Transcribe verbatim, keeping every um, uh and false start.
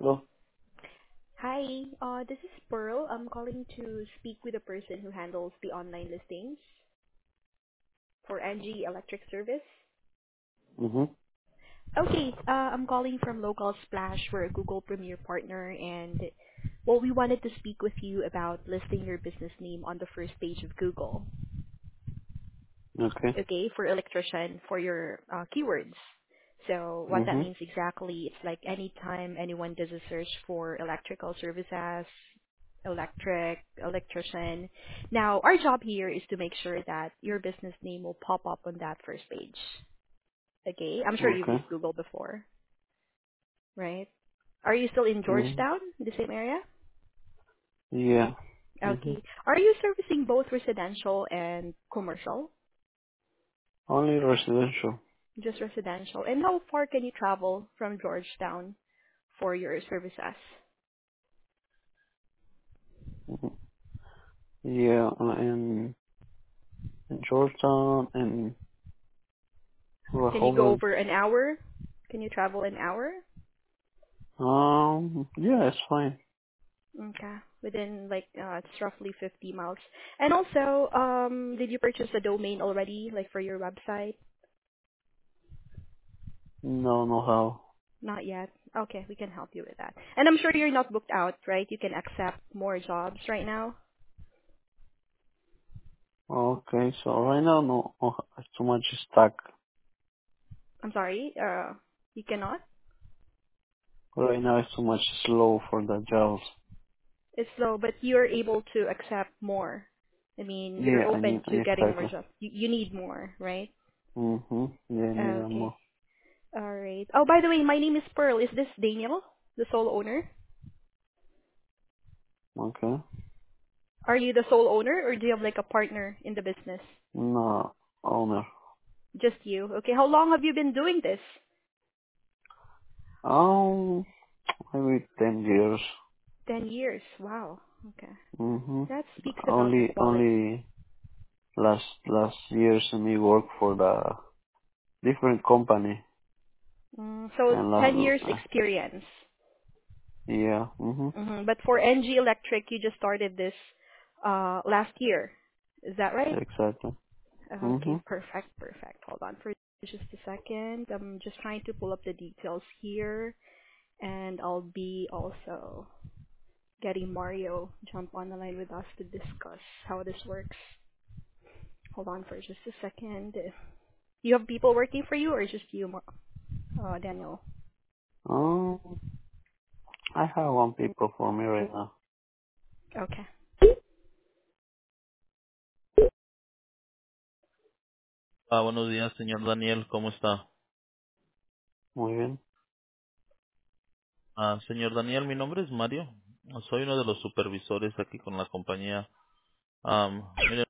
Hello. Hi, uh, this is Pearl. I'm calling to speak with the person who handles the online listings for N G Electric Service. Mm-hmm. Okay, uh, I'm calling from Local Splash. We're a Google Premier partner, and well, we wanted to speak with you about listing your business name on the first page of Google. Okay. Okay, for electrician for your uh, keywords. So what that Mm-hmm. means exactly, it's like anytime anyone does a search for electrical services, electric, electrician. Now, our job here is to make sure that your business name will pop up on that first page. Okay? I'm sure you've Okay. used Google before, right? Are you still in Mm-hmm. Georgetown, the same area? Yeah. Mm-hmm. Okay. Are you servicing both residential and commercial? Only residential. Just residential. And how far can you travel from Georgetown for your services? Mm-hmm. Yeah. uh, In, in Georgetown and Can you go Rehoboth. over an hour? Can you travel an hour? Um. Yeah, it's fine. Okay. Within like uh it's roughly fifty miles. And also, um did you purchase a domain already, like for your website? No, no how. Not yet. Okay, we can help you with that. And I'm sure you're not booked out, right? You can accept more jobs right now. Okay. So right now, no, no it's too much stuck. I'm sorry, uh you cannot? Right now, it's too much slow for the jobs. It's low, but you're able to accept more. I mean, you're Yeah. I open need to getting more exactly. jobs. You, you need more, right? Mm-hmm. Yeah. I need Okay. more. All right. Oh, by the way, my name is Pearl. Is this Daniel, the sole owner? Okay. Are you the sole owner, or do you have like a partner in the business? No owner. Just you. Okay. How long have you been doing this? Um. Maybe ten years. Ten years. Wow. Okay. Mm-hmm. That speaks about the Only, quality. only last, last years me work for the different company. Mm, so And ten la, years experience. yeah, mm-hmm. hmm But for N G Electric, you just started this uh, last year. Is that right? Exactly. Mm-hmm. Okay. Perfect. Perfect. Hold on for just a second. I'm just trying to pull up the details here, and I'll be also getting Mario jump on the line with us to discuss how this works. Hold on for just a second. You have people working for you, or just you, Mar- uh, Daniel? Um, I have one people for me right now. Okay. Ah, buenos días, señor Daniel, ¿cómo está? Muy bien. Ah, señor Daniel, mi nombre es Mario. Soy uno de los supervisores aquí con la compañía. Am, mire,